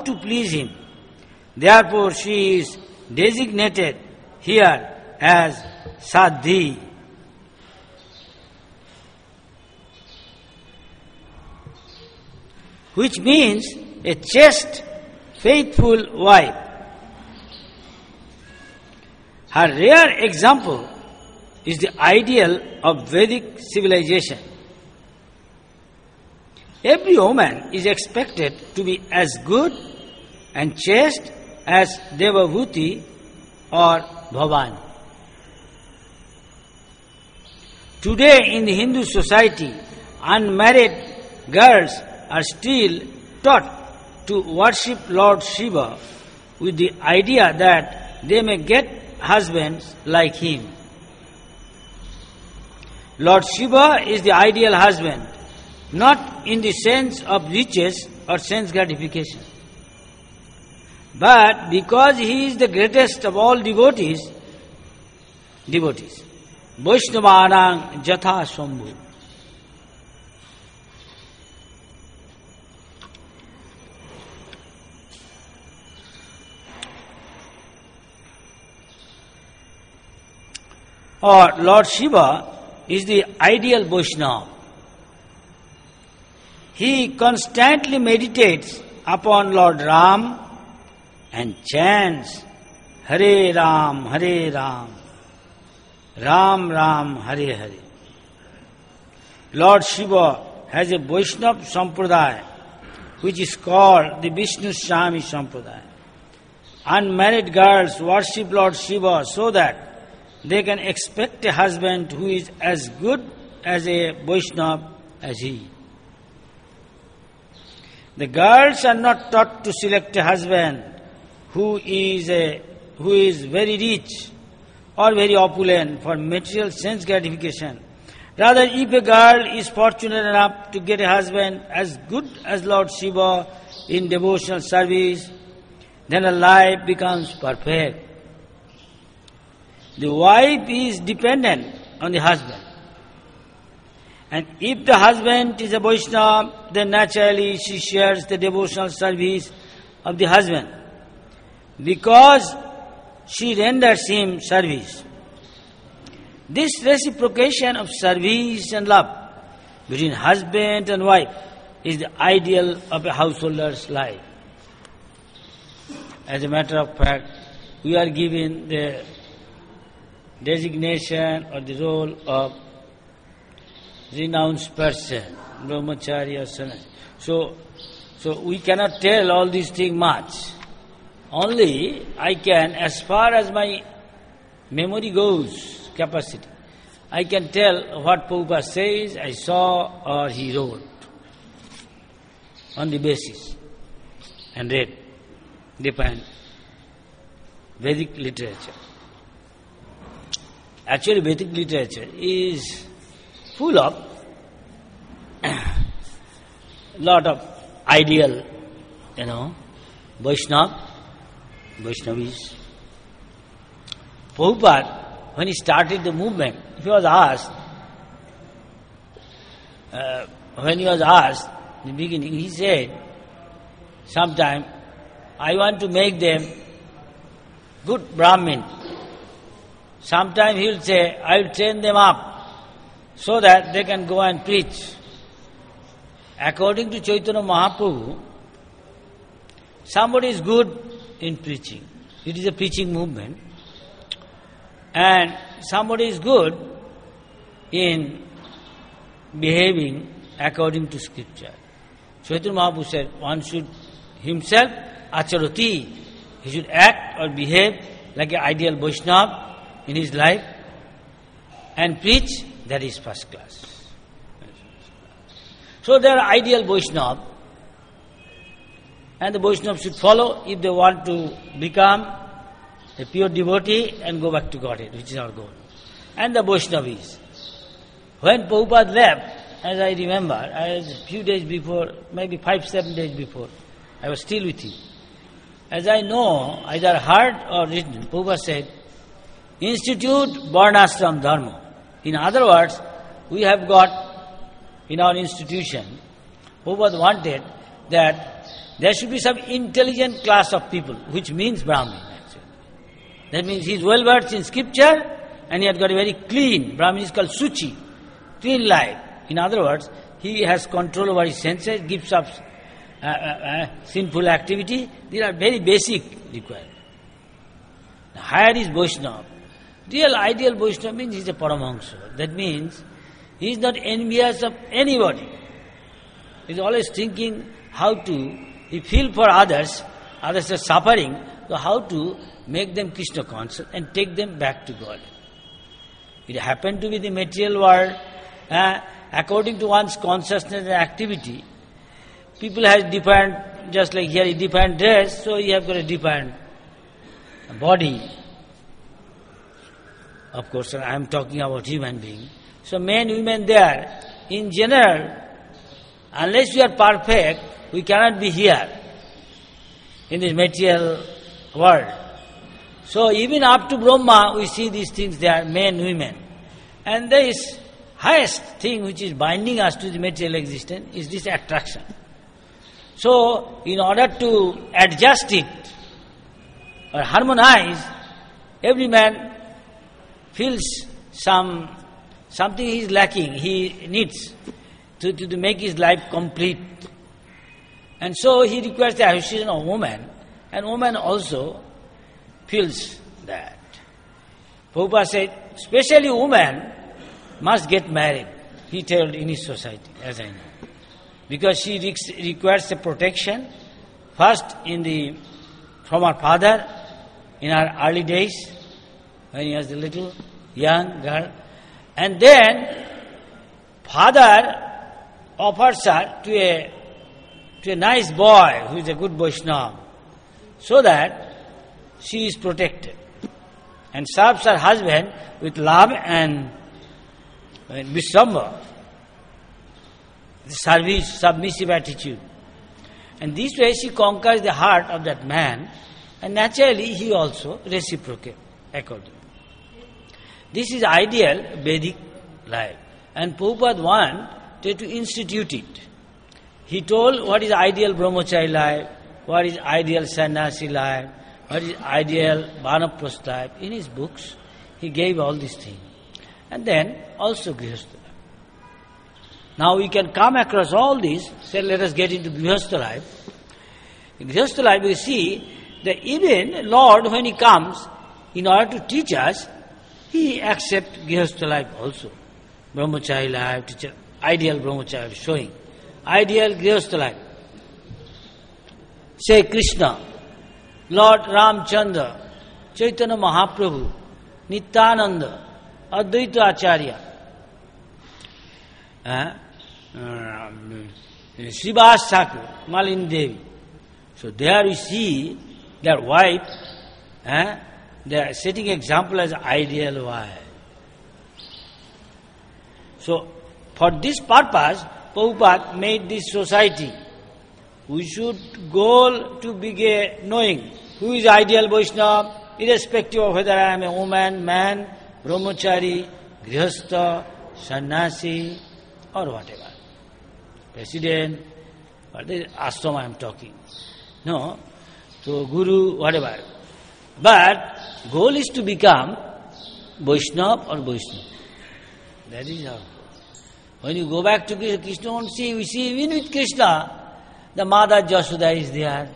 want to please him. Therefore she is designated here as Sadhi. Which means a chaste, faithful wife. Her rare example is the ideal of Vedic civilization. Every woman is expected to be as good and chaste as Devabhuti or Bhavan. Today in the Hindu society, unmarried girls are still taught to worship Lord Shiva with the idea that they may get husbands like him. Lord Shiva is the ideal husband, not in the sense of riches or sense gratification, but because he is the greatest of all devotees, Vaishnavanang Jatha Shambhu. Or Lord Shiva is the ideal Vaishnava. He constantly meditates upon Lord Ram and chants Hare Ram, Ram Ram, Hare Hare. Lord Shiva has a Vaishnava Sampradaya which is called the Vishnu Swami Sampradaya. Unmarried girls worship Lord Shiva so that they can expect a husband who is as good as a Vaishnava as he. The girls are not taught to select a husband who is very rich or very opulent for material sense gratification. Rather, if a girl is fortunate enough to get a husband as good as Lord Shiva in devotional service, then her life becomes perfect. The wife is dependent on the husband. And if the husband is a Vaishnava, then naturally she shares the devotional service of the husband, because she renders him service. This reciprocation of service and love between husband and wife is the ideal of a householder's life. As a matter of fact, we are given the designation or the role of renounced person, brahmachari or sannyasi. So we cannot tell all these things much. Only I can, as far as my memory goes, capacity, I can tell what Prabhupada says, I saw, or he wrote on the basis and read, depend Vedic literature. Actually, Vedic literature is full of lot of ideal, Vaishnavis. Prabhupada, when he started the movement, he was asked, in the beginning, he said, sometime, I want to make them good Brahmin. Sometime he will say, I will train them up so that they can go and preach. According to Chaitanya Mahaprabhu, somebody is good in preaching. It is a preaching movement. And somebody is good in behaving according to scripture. Chaitanya Mahaprabhu said, one should himself, acharati, he should act or behave like an ideal Vaishnava in his life and preach, that is first class. So there are ideal Vaishnava, and the Vaishnava should follow if they want to become a pure devotee and go back to Godhead, which is our goal. And the Vaishnavis. When Prabhupada left, as I remember, I was a few days before, maybe 5-7 days before, I was still with him. As I know, either heard or written, Prabhupada said, institute Varnashram Dharma. In other words, we have got in our institution, Prabhupada wanted that there should be some intelligent class of people, which means Brahmin actually. That means he is well versed in scripture and he has got a very clean, Brahmin is called Suchi, clean life. In other words, he has control over his senses, gives up sinful activity. These are very basic requirements. Higher is Vaishnava. Real ideal Vaishnava means he is a Paramahansa. That means he is not envious of anybody. He is always thinking how to, he feels for others are suffering, so how to make them Krishna conscious and take them back to God. It happened to be the material world, according to one's consciousness and activity. People have different, just like here is different dress, so you have got a different body. Of course, I am talking about human being. So men, women there, in general, unless we are perfect, we cannot be here in this material world. So even up to Brahma, we see these things there, men, women. And there is highest thing which is binding us to the material existence is this attraction. So, in order to adjust it or harmonize, every man feels something he is lacking, he needs to make his life complete. And so he requires the association of woman, and woman also feels that. Prabhupada said, especially woman must get married, he told in his society, as I know. Because she requires a protection, first from her father, in her early days, when he was a little young girl, and then father offers her to a nice boy who is a good Vaishnava, so that she is protected and serves her husband with love and visambha, service, submissive attitude. And this way she conquers the heart of that man, and naturally he also reciprocates accordingly. This is ideal Vedic life, and Prabhupada wanted to institute it. He told what is ideal brahmachari life, what is ideal sannyasi life, what is ideal vanaprastha life. In his books, he gave all these things. And then also grihastha life. Now we can come across all these, say let us get into grihastha life. In grihastha life we see that even Lord, when He comes, in order to teach us, He accepts grihastha life also. Brahmachari life, teacher, ideal brahmachari, showing. Ideal grihastha life. Say Krishna, Lord Ramchandra, Chaitanya Mahaprabhu, Nityananda, Advaita Acharya, Srivas Thakur, Malin Devi. So there we see their wife, they are setting example as ideal wife. So for this purpose, Prabhupada made this society. We should go to begin knowing who is ideal Vaishnava, irrespective of whether I am a woman, man, brahmachari, grihastha, sannyasi, or whatever. President, what is ashram I am talking. No, so guru, whatever. But goal is to become Vaishnava or Vaishnava. That is how. When you go back to Krishna, we see even with Krishna, the Mother Jashoda is there.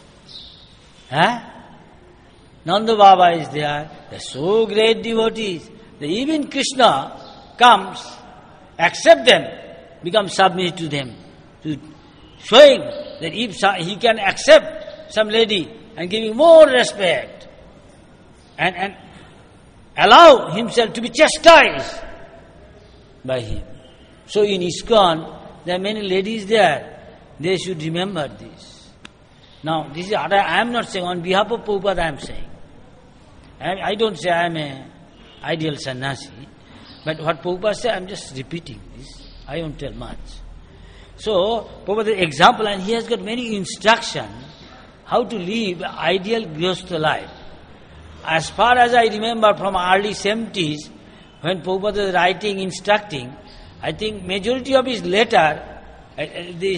Nanda Baba is there. They are so great devotees. That even Krishna comes, accept them, become submissive to them. Showing that if he can accept some lady and giving more respect and allow himself to be chastised by him. So in ISKCON, there are many ladies there. They should remember this. Now, this is I am not saying, on behalf of Prabhupada I am saying. I don't say I am an ideal sannyasi, but what Prabhupada said, I am just repeating this. I won't tell much. So, Prabhupada example, and he has got many instructions how to live ideal grihastha life. As far as I remember from early 70s, when Prabhupada was writing, instructing, I think majority of his letter, this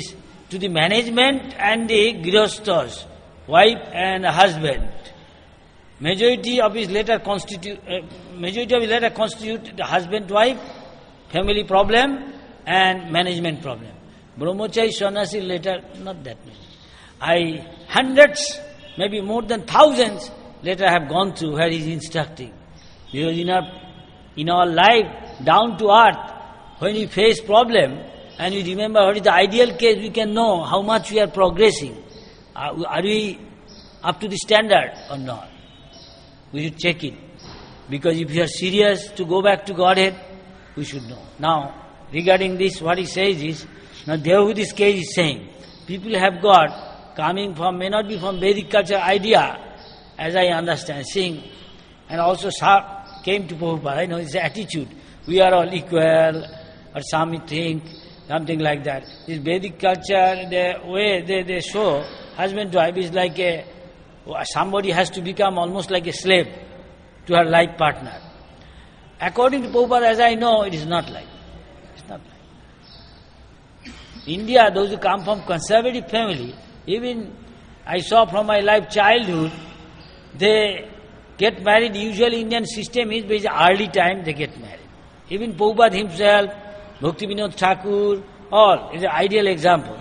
to the management and the grihasthas, wife and husband. Majority of his letter constitute the husband-wife, family problem and management problem. Brahmachari sannyasi letter, not that many. Hundreds, maybe more than thousands letter I have gone through where he is instructing. Because in our life, down to earth, when we face problem and we remember what is the ideal case, we can know how much we are progressing. Are we up to the standard or not? We should check it. Because if you are serious to go back to Godhead, we should know. Now, regarding this, what he says is, now Devahuti's case is saying, people have got, coming from, may not be from Vedic culture idea, as I understand, seeing, and also came to Prabhupada, I know his attitude, we are all equal, or some think, something like that. This Vedic culture, the way they show, husband-wife is like somebody has to become almost like a slave to her life partner. According to Prabhupada, as I know, it is not like. It's not like. India, those who come from conservative family, even I saw from my life childhood, they get married. Usually Indian system is very early time they get married. Even Prabhupada himself, Bhakti Vinod Thakur, all is an ideal example.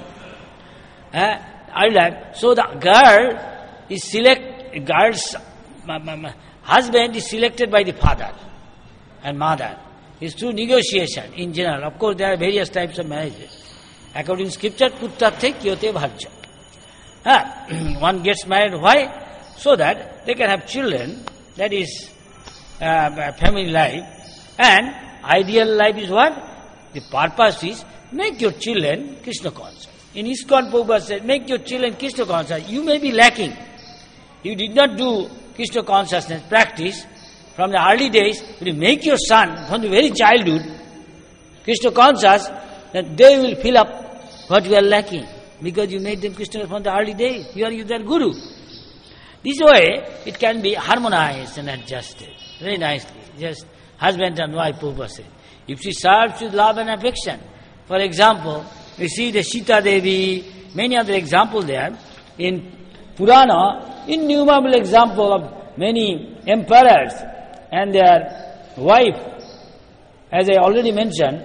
So the girl is girl's husband is selected by the father and mother. It's through negotiation in general. Of course, there are various types of marriages. According to scripture, puttrathe kyote bharja. One gets married. Why? So that they can have children. That is family life. And ideal life is what? The purpose is make your children Krishna conscious. In ISKCON, Prabhupada said, make your children Krishna conscious. You may be lacking. You did not do Krishna consciousness practice from the early days. But you make your son from the very childhood Krishna conscious, then they will fill up what you are lacking. Because you made them Krishna from the early days. You are their guru. This way, it can be harmonized and adjusted very nicely. Just husband and wife, Prabhupada said. If she serves with love and affection, for example, we see the Sita Devi, many other examples there. In Purana, innumerable example of many emperors and their wife, as I already mentioned,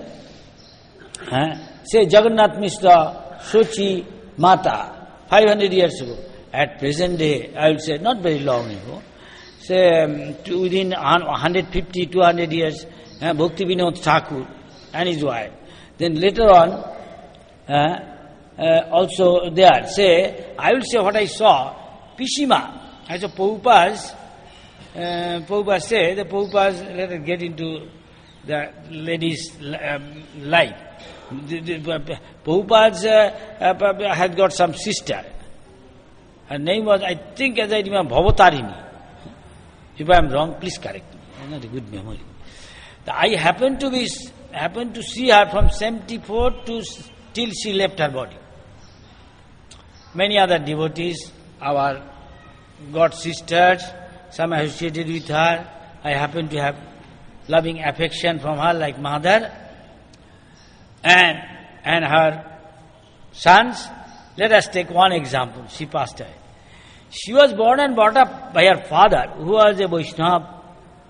say Jagannath Mishra, Sochi Mata, 500 years ago. At present day, I would say not very long ago, say within 150, 200 years, Bhakti Vinod Thakur and his wife. Then later on, also there, say, I will say what I saw, Pishima, as a Prabhupada say, the Prabhupada, let us get into the lady's life. Prabhupada had got some sister. Her name was, I think, as I remember, Bhavatarini. If I am wrong, please correct me. I have not a good memory. I happened to see her from 74 till she left her body. Many other devotees, our God sisters, some associated with her. I happen to have loving affection from her like mother. And her sons. Let us take one example. She passed away. She was born and brought up by her father, who was a Vaishnava,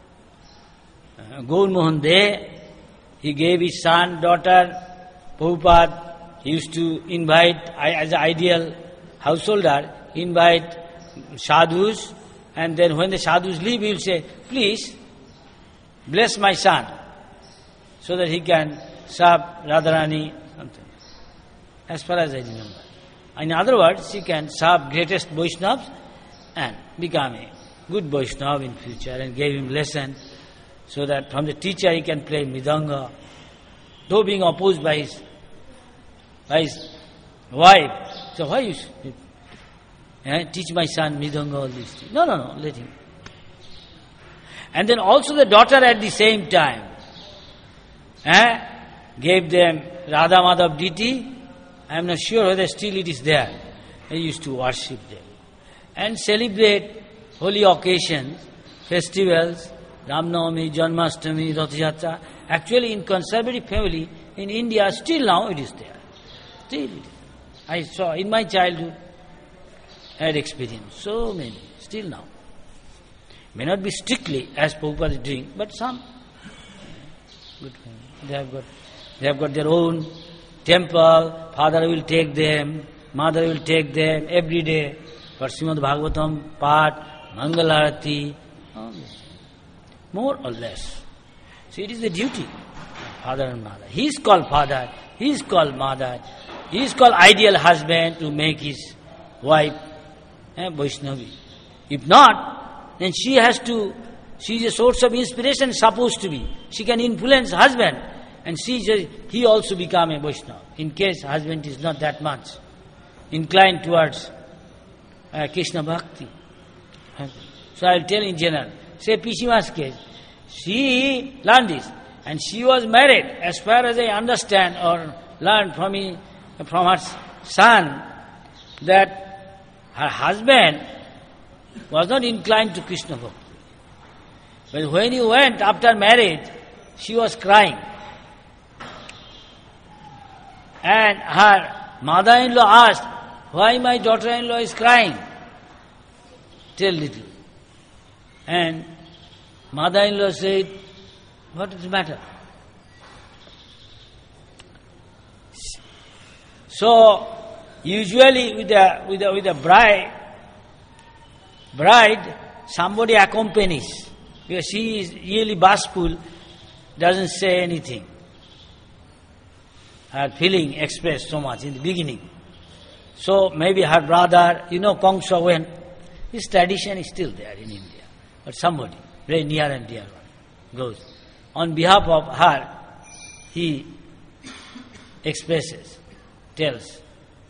Gaur Mohan De. He gave his son, daughter, Prabhupada. He used to invite, as an ideal householder, invite sadhus, and then when the sadhus leave, he will say, please, bless my son, so that he can serve Radharani, something. As far as I remember. In other words, she can serve greatest Vaishnavas and become a good Vaishnava in future, and gave him lesson so that from the teacher he can play Mridanga, though being opposed by his wife. So why you teach my son Mridanga, all these things? No, let him. And then also the daughter at the same time gave them Radha Madhav deity. I am not sure whether still it is there. They used to worship them and celebrate holy occasions, festivals, Ram Navami, Janmashtami, Rath Yatra. Actually, in conservative family in India, still now it is there. Still it is. I saw in my childhood, I had experienced so many, still now. May not be strictly as Prabhupada is doing, but some. Good. They have got their own temple. Father will take them, mother will take them every day for Srimad Bhagavatam, Path, Mangalarati, more or less. So it is the duty of father and mother. He is called father, he is called mother, he is called ideal husband to make his wife Vaishnavi. If not, then she is a source of inspiration, supposed to be. She can influence husband, and he also become a Vaishnava, in case husband is not that much inclined towards Krishna Bhakti. So I will tell in general. Say Pishima's case, she learned this, and she was married, as far as I understand or learned from her son, that her husband was not inclined to Krishna Bhakti. But when he went after marriage, she was crying. And her mother-in-law asked, why my daughter-in-law is crying? Tell little. And mother-in-law said, what is the matter? So, usually with a bride, somebody accompanies. Because she is really bashful, doesn't say anything. Her feeling expressed so much in the beginning. So maybe her brother, Kongsa went. His tradition is still there in India. But somebody, very near and dear one, goes. On behalf of her, he expresses, tells,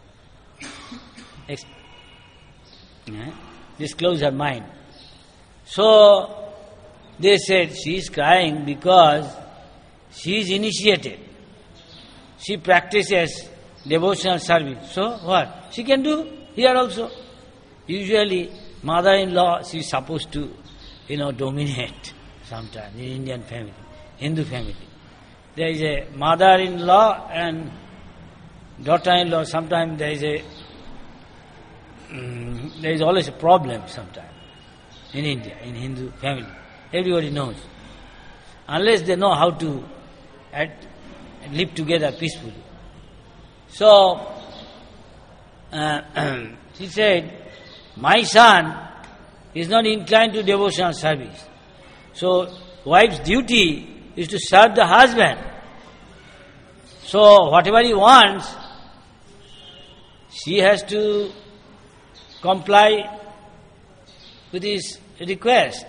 disclose her mind. So, they said she is crying because she is initiated. She practices devotional service. So what? She can do here also. Usually, mother-in-law, she is supposed to, dominate sometimes in Indian family, Hindu family. There is a mother-in-law and daughter-in-law. Sometimes there is always a problem sometimes in India, in Hindu family. Everybody knows. Unless they know how to live together peacefully. So, she said, my son is not inclined to devotional service. So, wife's duty is to serve the husband. So, whatever he wants, she has to comply with his request.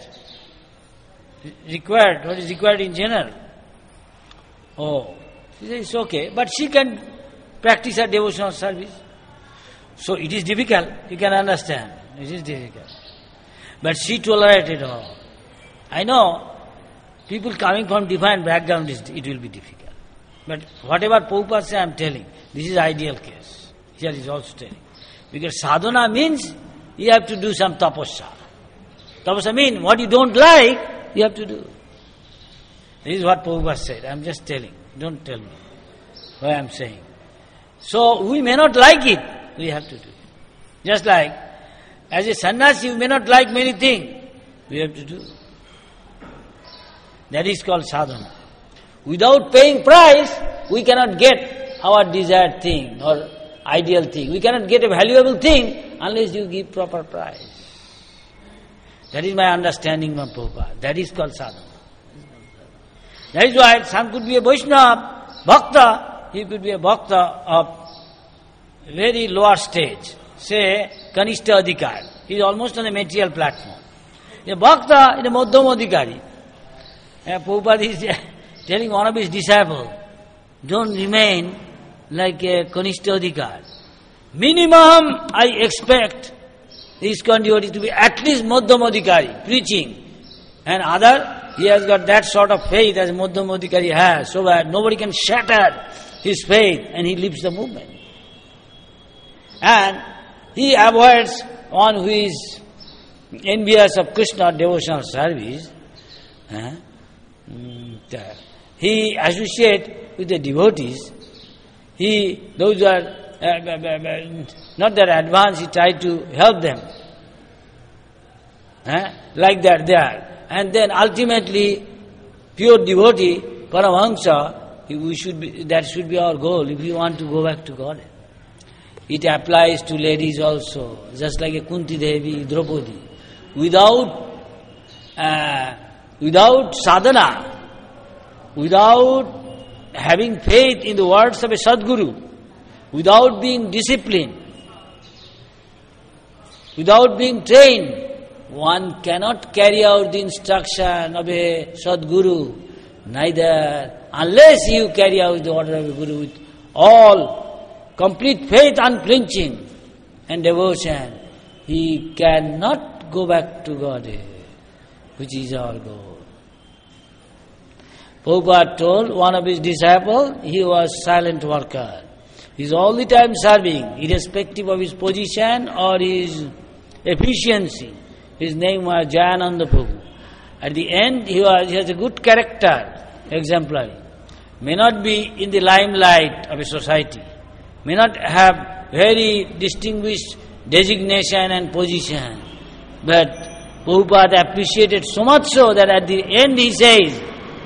What is required in general. Oh, she says it's okay, but she can practice her devotional service. So it is difficult, you can understand. It is difficult. But she tolerated all. I know, people coming from different backgrounds, it will be difficult. But whatever Prabhupada says, I am telling, this is ideal case. Here is also telling. Because sadhana means you have to do some tapasya. Tapasya means what you don't like, you have to do. This is what Prabhupada said. I am just telling. Don't tell me what I am saying. So we may not like it, we have to do it. Just like, as a sannyasi, you may not like many things, we have to do. That is called sadhana. Without paying price, we cannot get our desired thing or ideal thing. We cannot get a valuable thing unless you give proper price. That is my understanding of Prabhupada. That is called sadhana. That is why some could be a Vaishnava, Bhakta, he could be a Bhakta of very lower stage, say Kanishta Adhikar. He is almost on the material platform. A Bhakta is a Madhyam Adhikari. Prabhupada is telling one of his disciples, don't remain like a Kanishta Adhikar. Minimum I expect this devotee to be at least Madhyam Adhikari, preaching. And other, he has got that sort of faith as Madhyam Adhikari has, so that nobody can shatter his faith and he leaves the movement. And he avoids one who is envious of Krishna devotional service. He associates with the devotees. Those who are not that advanced, he tried to help them. Like that they are. And then ultimately, pure devotee, Paramahamsa, that should be our goal if we want to go back to God. It applies to ladies also, just like a Kunti Devi, Draupadi. Without sadhana, without having faith in the words of a Sadguru, without being disciplined, without being trained, one cannot carry out the instruction of a Sadguru, neither unless you carry out the order of a Guru with all complete faith, unflinching and devotion, he cannot go back to Godhead, which is our goal. Prabhupada told one of his disciples, he was silent worker. He is all the time serving, irrespective of his position or his efficiency. His name was Jayananda Prabhu. At the end, he has a good character, exemplary. May not be in the limelight of a society, may not have very distinguished designation and position, but Prabhupada appreciated so much so that at the end he says,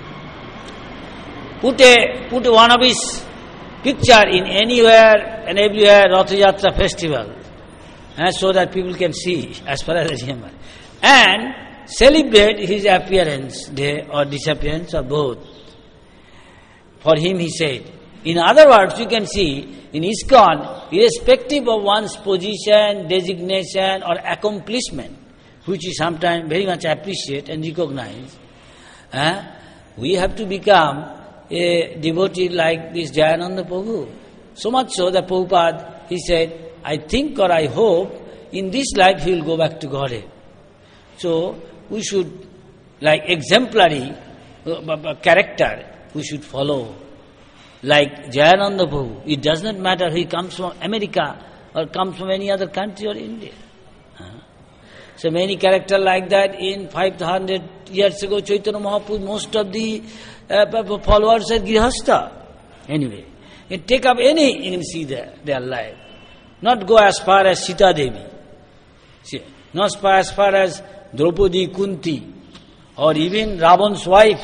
put one of his picture in anywhere and everywhere Ratha Yatra festival, so that people can see as far as I remember, and celebrate his appearance day or disappearance or both. For him, he said. In other words, you can see in ISKCON, irrespective of one's position, designation or accomplishment, which is sometimes very much appreciated and recognized, we have to become a devotee like this Jayananda Prabhu. So much so that Prabhupada, he said, I think or I hope in this life he will go back to Godhead. So we should, like exemplary character, we should follow. Like Jayananda Prabhu, it does not matter he comes from America or comes from any other country or India. So many characters like that in 500 years ago, Chaitanya Mahaprabhu, most of the followers are Grihastha. Anyway, you take up any intimacy their life. Not go as far as Sita Devi. Not as far as Draupadi, Kunti, or even Ravan's wife,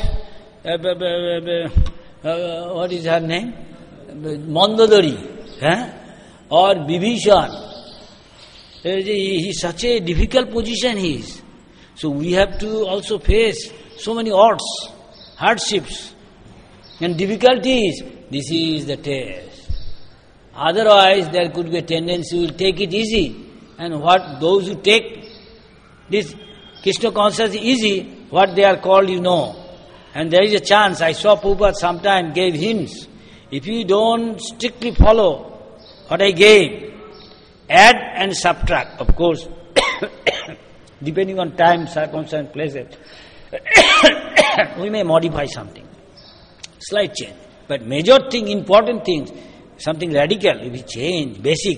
what is her name? Mandodari, or Bibhishan. He is such a difficult position he is. So we have to also face so many odds, hardships, and difficulties. This is the test. Otherwise, there could be a tendency we will take it easy. And what those who take this Krishna consciousness easy, what they are called, you know. And there is a chance, I saw Prabhupada sometime gave hints. If you don't strictly follow what I gave, add and subtract, of course, depending on time, circumstance, places, we may modify something, slight change. But major thing, important things, something radical, if we change, basic,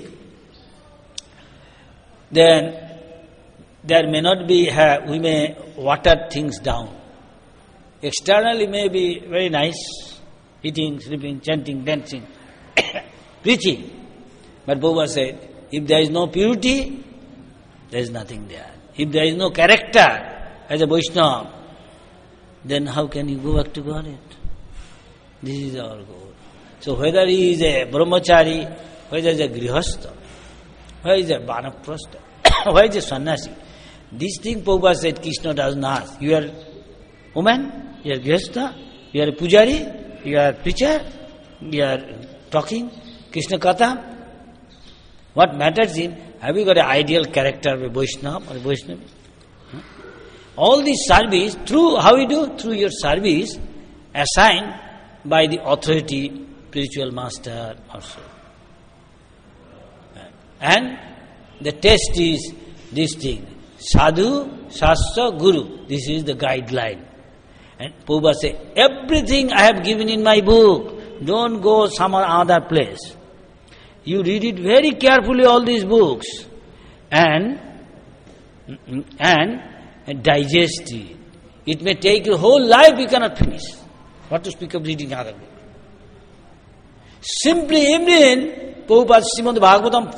then there may not be, we may water things down. Externally may be very nice, eating, sleeping, chanting, dancing, preaching. But Prabhupada said, if there is no purity, there is nothing there. If there is no character as a Vaishnava, then how can you go back to Godhead? This is our goal. So whether he is a brahmachari, whether he is a grihastha, whether he is a vanaprastha, whether he is a sannyasi, this thing Prabhupada said Krishna does not ask. You are woman, you are grihastha, you are a pujari, you are a preacher, you are talking, Krishna katha. What matters is, have you got an ideal character of a Vaishnava or a Vaishnavi? All this service, through, how you do? Through your service assigned by the authority, spiritual master also. And the test is this thing, sadhu, shastra, guru. This is the guideline. And Prabhupada says, everything I have given in my book, don't go some other place. You read it very carefully, all these books, and digest it. It may take your whole life, you cannot finish. What to speak of reading other books? Simply, even Prabhupada's Srimad Bhagavatam,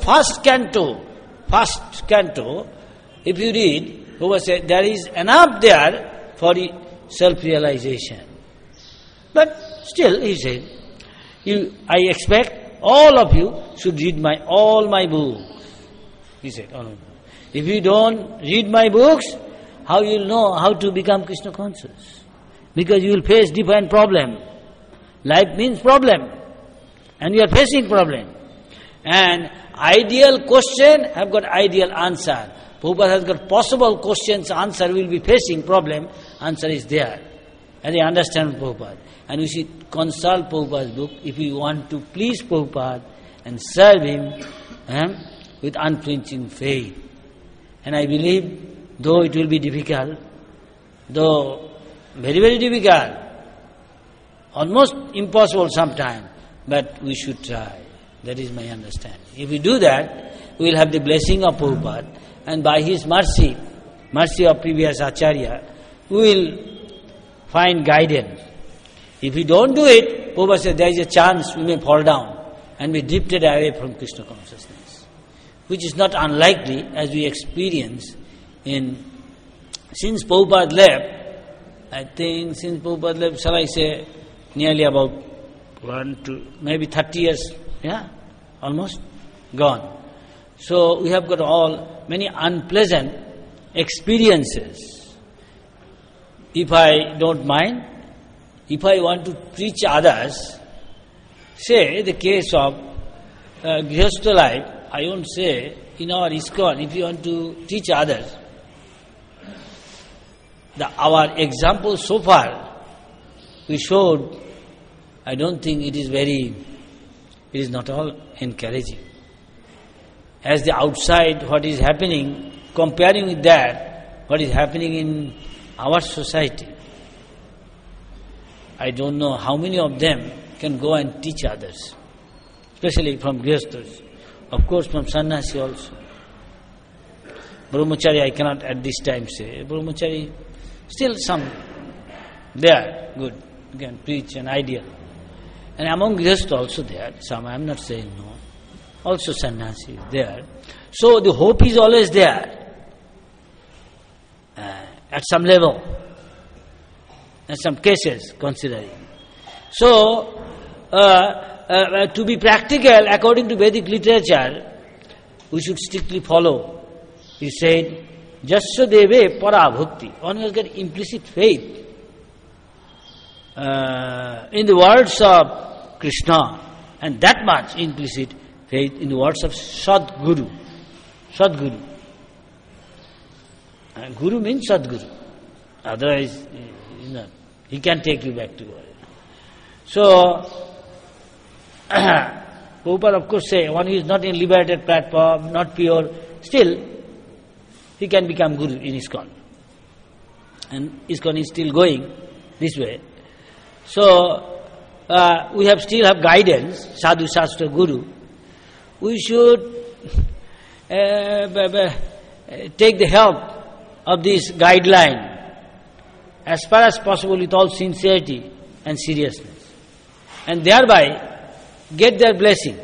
first canto, if you read, Prabhupada said, there is enough there for the self-realization. But still, he said, I expect all of you should read all my books. He said, if you don't read my books, how you will know how to become Krishna conscious? Because you will face different problem. Life means problem. And you are facing problem. And ideal question have got ideal answer. Prabhupada has got possible questions, answer will be facing problem, answer is there. And they understand Prabhupada. And we should consult Prabhupada's book if we want to please Prabhupada and serve him with unflinching faith. And I believe, though it will be difficult, though very, very difficult, almost impossible sometime, but we should try. That is my understanding. If we do that, we will have the blessing of Prabhupada, and by his mercy of previous Acharya, we will find guidance. If we don't do it, Prabhupada says there is a chance we may fall down and be drifted away from Krishna consciousness, which is not unlikely as we experience since Prabhupada left. I think since Prabhupada left, shall I say, nearly about maybe 30 years, almost gone. So we have got many unpleasant experiences. If I don't mind, if I want to teach others, say the case of Grihastha life, I won't say in our ISKCON, if you want to teach others, our example so far, we showed, I don't think it is not all encouraging. As the outside, what is happening, comparing with that, what is happening in our society, I don't know how many of them can go and teach others, especially from Grihasthas, of course from Sannyasi also. Brahmachari I cannot at this time say. Brahmachari, still some there, good, you can preach an ideal. And among Grihastha also there, some, I am not saying no, also Sannyasi is there. So the hope is always there, at some level, in some cases considering. So, to be practical, according to Vedic literature, we should strictly follow. He said, Jasya deve para bhakti. One has got implicit faith in the words of Krishna, and that much implicit faith in the words of Sadguru. Sadguru. Guru means Sadguru. Otherwise, he can take you back to God. So, Prabhupada of course say, one who is not in liberated platform, not pure, still, he can become Guru in ISKCON. And ISKCON is still going this way. So, we still have guidance, Sadhu Shastra Guru. We should take the help of this guideline as far as possible with all sincerity and seriousness, and thereby get their blessing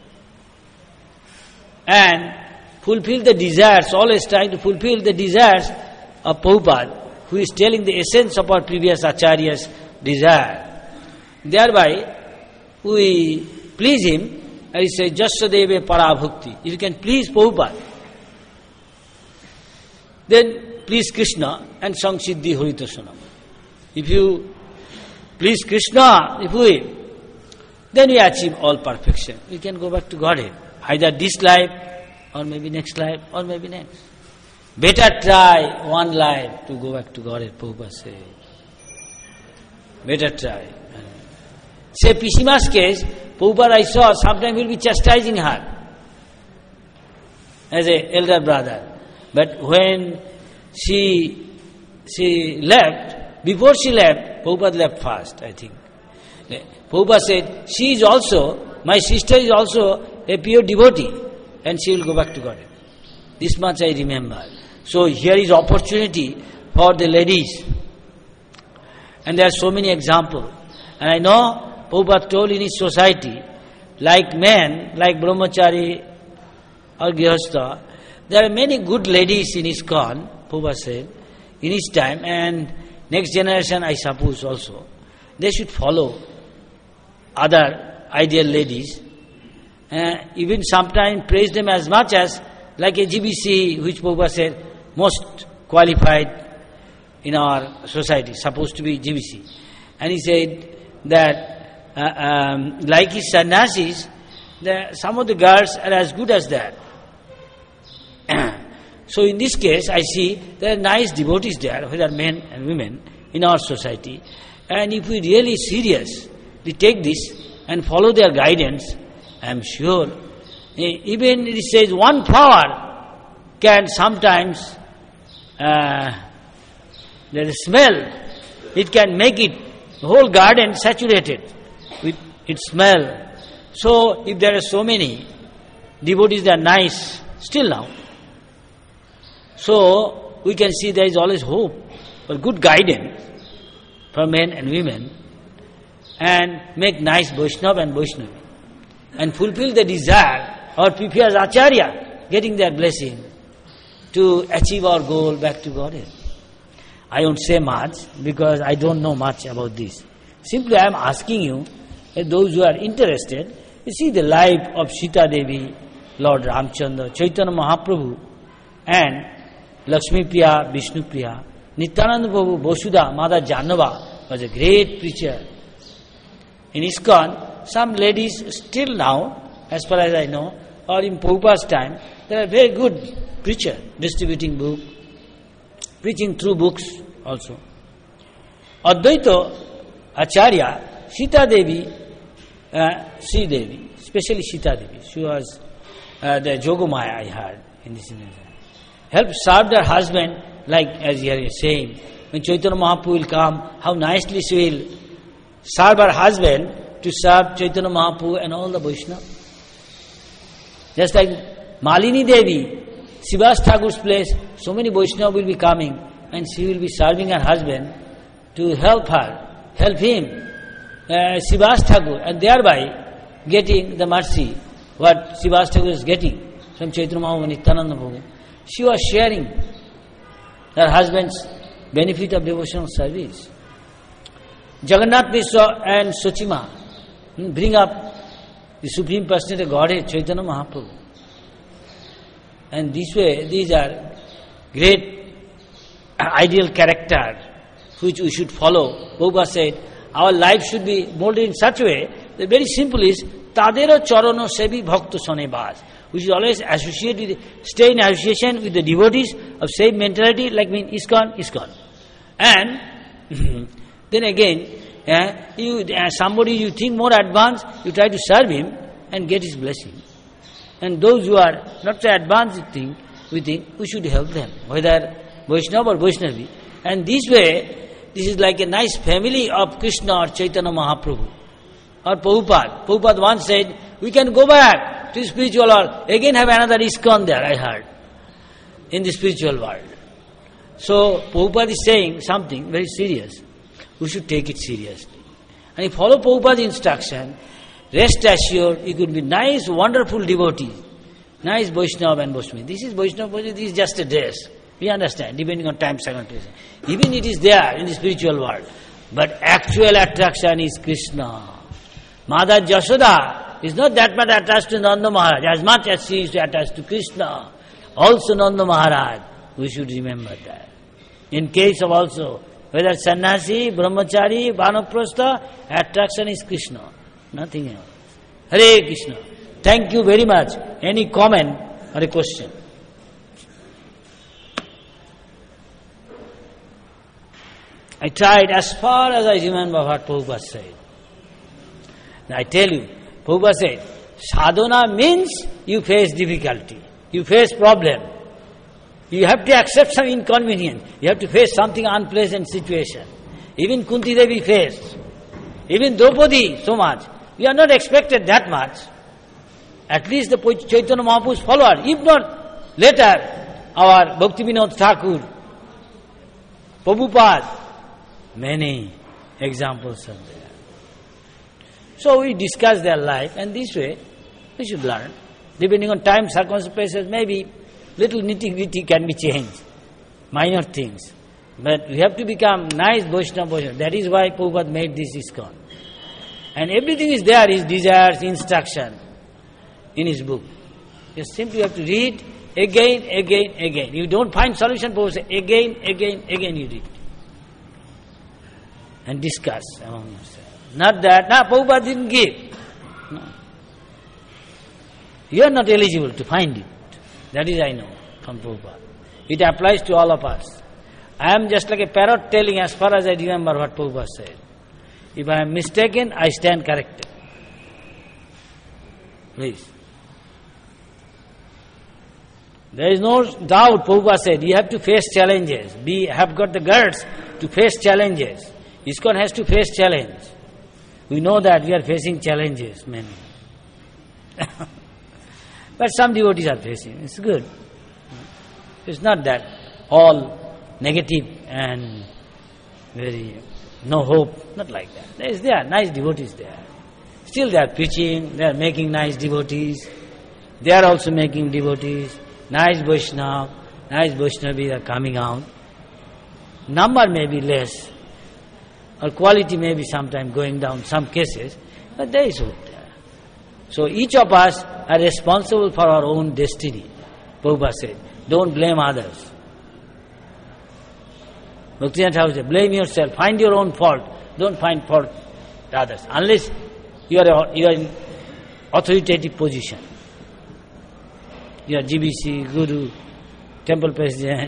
and fulfill the desires, always trying to fulfill the desires of Prabhupada, who is telling the essence of our previous Acharya's desire. Thereby we please him, and he says, Jasya deve para bhakti. If you can please Prabhupada, then please Krishna and Samsiddhi Haritasanam. If you please Krishna, then we achieve all perfection. We can go back to Godhead, either this life, or maybe next life, or maybe next. Better try one life to go back to Godhead, Prabhupada says. Better try. Say Pishima's case, Prabhupada I saw, sometimes will be chastising her as an elder brother. But when she left, before she left, Prabhupada left fast, I think. Prabhupada said, she is also, my sister is also a pure devotee, and she will go back to God. This much I remember. So here is opportunity for the ladies. And there are so many examples. And I know Prabhupada told in his society, like men, like Brahmachari or Grihastha, there are many good ladies in ISKCON, Prabhupada said, in his time, and next generation I suppose also. They should follow other ideal ladies, even sometimes praise them as much as like a GBC, which Prabhupada said, most qualified in our society, supposed to be GBC. And he said that like his sannyasis, some of the girls are as good as that. So in this case, I see there are nice devotees there, whether men and women, in our society. And if we really seriously take this and follow their guidance, I am sure, even it says one flower can sometimes, the smell, it can make it, the whole garden saturated with its smell. So if there are so many devotees that are nice, still now, so we can see there is always hope for good guidance for men and women, and make nice Vaishnava and Vaishnavi, and fulfill the desire or prepare Acharya, getting their blessing to achieve our goal back to Godhead. I won't say much because I don't know much about this. Simply I am asking you, those who are interested, you see the life of Sita Devi, Lord Ramchandra, Chaitanya Mahaprabhu, and Lakshmi Priya, Vishnu Priya, Nityananda Prabhu, Bosudha, Mother Janava was a great preacher. In ISKCON, some ladies still now, as far as I know, or in Prabhupada's time, they are very good preacher, distributing book, preaching through books also. Advaita Acharya, Sita Devi, Sri Devi, especially Sita Devi, she was the Jogamaya, I heard in this incident, helped serve her husband, like as here is saying, when Chaitanya Mahaprabhu will come, how nicely she will serve her husband to serve Chaitanya Mahaprabhu and all the Vaishnava. Just like Malini Devi, Srivas Thakur's place, so many Vaishnava will be coming and she will be serving her husband to help him, Srivas Thakur, and thereby getting the mercy what Srivas Thakur is getting from Chaitanya Mahaprabhu, Nityananda Prabhu. She was sharing her husband's benefit of devotional service. Jagannath Mishra and Sochima bring up the Supreme Personality of Godhead, Chaitanya Mahaprabhu. And this way, these are great ideal character which we should follow. Prabhupada said, our life should be molded in such a way, the very simple is, Tadera Charano Sevi Bhakta Sonebaz, which is always associated, stay in association with the devotees of same mentality, like in ISKCON. And then again, somebody you think more advanced, you try to serve him and get his blessing. And those who are not so advanced, we think we should help them, whether Vaishnava or Vaishnavi. And this way, this is like a nice family of Krishna or Chaitanya Mahaprabhu or Prabhupada. Prabhupada once said, we can go back to the spiritual world, again have another ISKCON there, I heard, in the spiritual world. So Prabhupada is saying something very serious. We should take it seriously. And if you follow Prabhupada's instruction, rest assured, you could be nice, wonderful devotees, nice Vaishnava and Vaishnavi. This is Vaishnava, this is just a dress. We understand, depending on time, circumstances. Even it is there in the spiritual world. But actual attraction is Krishna. Mother Jashoda is not that much attached to Nanda Maharaj, as much as she is attached to Krishna. Also Nanda Maharaj, we should remember that. In case of also, whether sannyasi, brahmachari, vanaprastha, attraction is Krishna, nothing else. Hare Krishna. Thank you very much. Any comment or a question? I tried as far as I remember what Prabhupada said. I tell you, Prabhupada said, sadhana means you face difficulty, you face problem. You have to accept some inconvenience. You have to face something unpleasant situation. Even Kunti Devi faced. Even Draupadi, so much. We are not expected that much. At least the Chaitanya Mahaprabhu's follower. If not, later, our Bhaktivinoda Thakur, Prabhupada, many examples are there. So we discuss their life, and this way we should learn. Depending on time, circumstances, maybe little nitty-gritty can be changed, minor things. But we have to become nice Vaishnava. That is why Prabhupada made this ISKCON. And everything is there, his desires, instruction, in his book. You simply have to read again. You don't find solution, Prabhupada says, again you read. And discuss among yourselves. Not that, Prabhupada didn't give. No. You are not eligible to find it. That is I know from Prabhupada. It applies to all of us. I am just like a parrot telling as far as I remember what Prabhupada said. If I am mistaken, I stand corrected. Please. There is no doubt, Prabhupada said, you have to face challenges. Have got the guts to face challenges. ISKCON has to face challenge. We know that we are facing challenges, many. But some devotees are facing. It's good. It's not that all negative and very no hope, not like that. There are nice devotees there. Still they are preaching, they are making nice devotees. They are also making devotees. Nice Vaishnavis are coming out. Number may be less, or quality may be sometimes going down, some cases, but there is hope there. So each of us are responsible for our own destiny. Prabhupada said, don't blame others. Bhaktivinoda Thakur said, blame yourself, find your own fault, don't find fault to others, unless you are in authoritative position. You are GBC, Guru, temple president,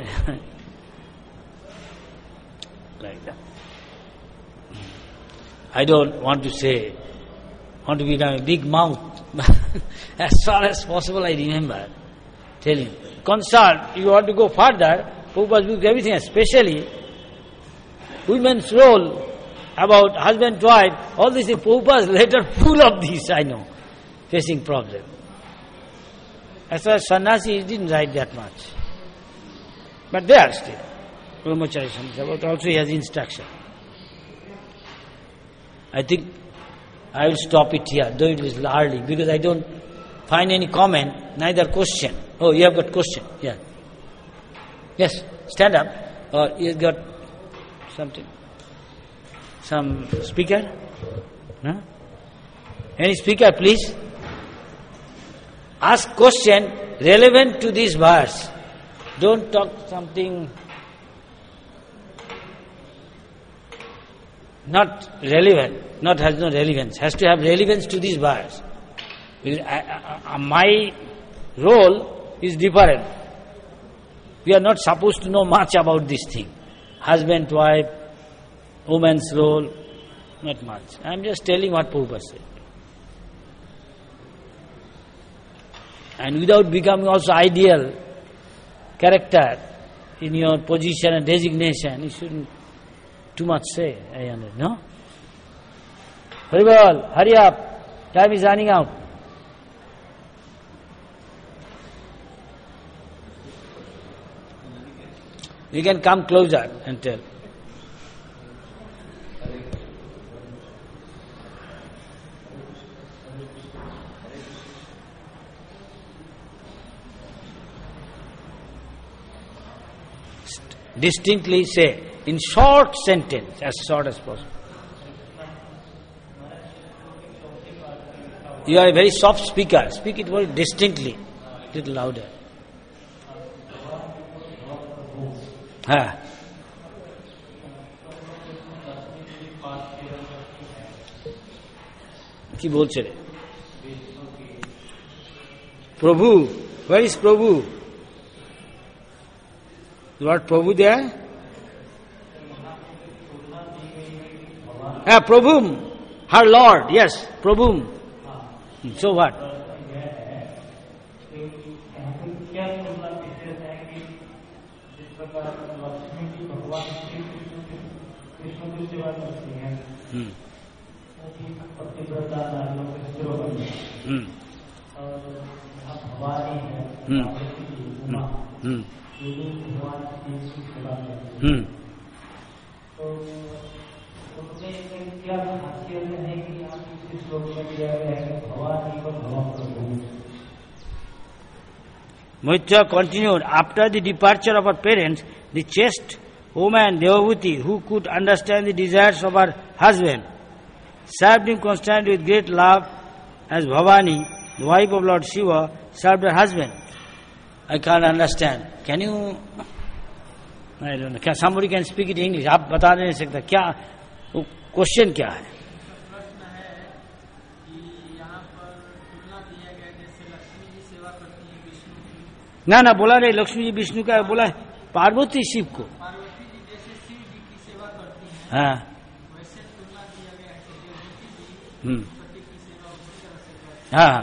like that. I don't want to become a big mouth. As far as possible I remember telling. Consult, you want to go further, Prabhupada's book, everything, especially women's role about husband, wife, all this in Prabhupada's letter full of this, I know, facing problem. As far as sannyasi, he didn't write that much. But there still. Brahmachari Samhita, also he has instruction. I think I will stop it here, though it is early, because I don't find any comment, neither question. Oh, you have got question? Yeah. Yes, stand up. Or you have got something? Some speaker? No? Any speaker, please? Ask question relevant to this verse. Don't talk something not relevant, has no relevance, has to have relevance to this verse. My role is different. We are not supposed to know much about this thing. Husband, wife, woman's role, not much. I am just telling what Prabhupada said. And without becoming also ideal character in your position and designation, you shouldn't too much say, I understand, no? Very well, hurry up, time is running out. You can come closer and tell. Distinctly say, in short sentence, as short as possible. You are a very soft speaker. Speak it very distinctly, a little louder. কি বলছে রে? Prabhu, where is Prabhu? Lord Prabhu there? Prabhu, her Lord, yes, Prabhu. So what? Maitra continued, after the departure of her parents, the chaste woman Devahuti, who could understand the desires of her husband, served him constantly with great love as Bhavani, the wife of Lord Shiva, served her husband. I can't understand. Can you... I don't know. Somebody can speak it in English. आप बता नहीं सकता क्या question क्या है? ना ना बोला नहीं लक्ष्मी जी विष्णु का बोला है पार्वती शिव को हाँ हाँ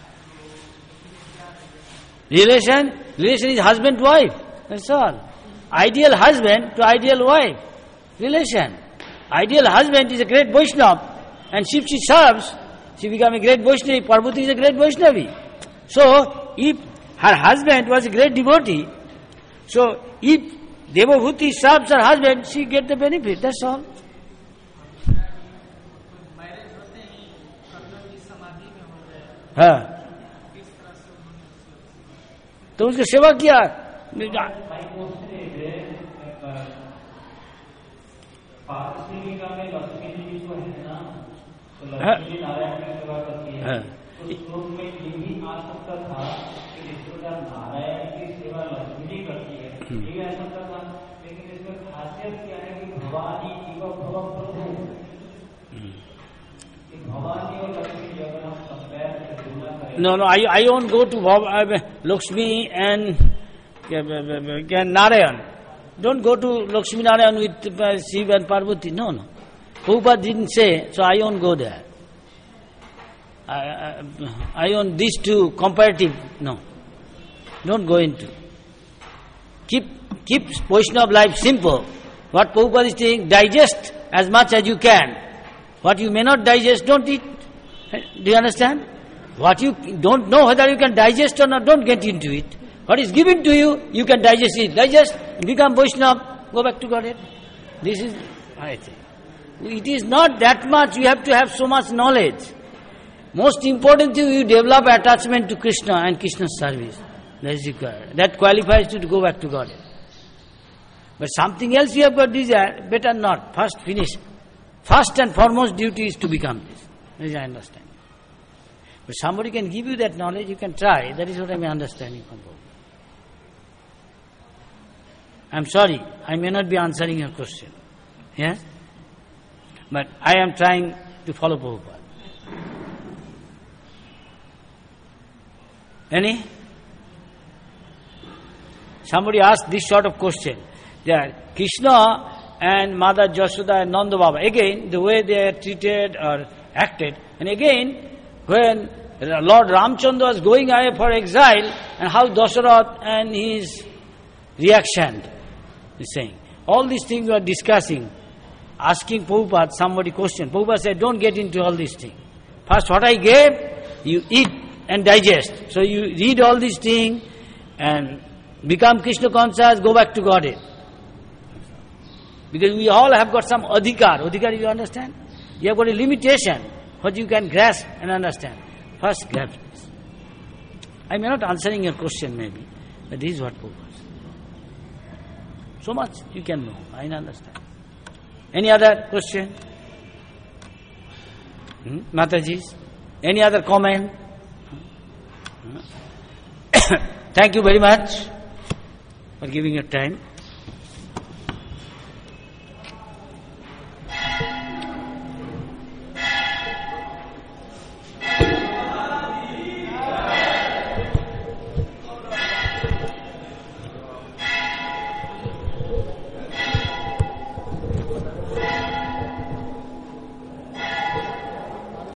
relation is husband wife, that's all. Ideal husband to ideal wife relation. Ideal husband is a great Vaishnava, and if she serves, she becomes a great Vaishnavi. Parvati is a great Vaishnavi. So if her husband was a great devotee, so if Devahuti serves her husband, she gets the benefit, that's all. हाँ तो उसकी सेवा किया No, I won't go to Lakshmi and Narayan. Don't go to Lakshmi Narayan with Shiva and Parvati. No. Prabhupada didn't say, so I won't go there. I want these two comparative. No. Don't go into. Keep Vaishnava life simple. What Prabhupada is saying, digest as much as you can. What you may not digest, don't eat. Do you understand? What you don't know whether you can digest or not, don't get into it. What is given to you, you can digest it. Digest, become Vaishnava, go back to Godhead. This is, I think. It is not that much, you have to have so much knowledge. Most important thing, you develop attachment to Krishna and Krishna's service. That is required. That qualifies you to go back to Godhead. But something else you have got desire, better not. First finish. First and foremost duty is to become this. This I understand. But somebody can give you that knowledge, you can try. That is what I am understanding from Prabhupada. I am sorry, I may not be answering your question. Yes? But I am trying to follow Prabhupada. Any? Somebody asked this sort of question. That Krishna and Mother Jashoda and Nanda Baba, again, the way they are treated or acted, and again, when Lord Ramchandra was going away for exile, and how Dasharatha and his reaction, he's saying. All these things we are discussing, asking Prabhupada somebody question. Prabhupada said, don't get into all these things. First what I gave, you eat and digest. So you read all these things and become Krishna conscious, go back to Godhead. Because we all have got some adhikar. Adhikar, you understand? You have got a limitation. What you can grasp and understand. First grasp this. I may not answering your question maybe, but this is what Prabhupada said. So much you can know, I understand. Any other question? Mataji's? Any other comment? Thank you very much for giving your time.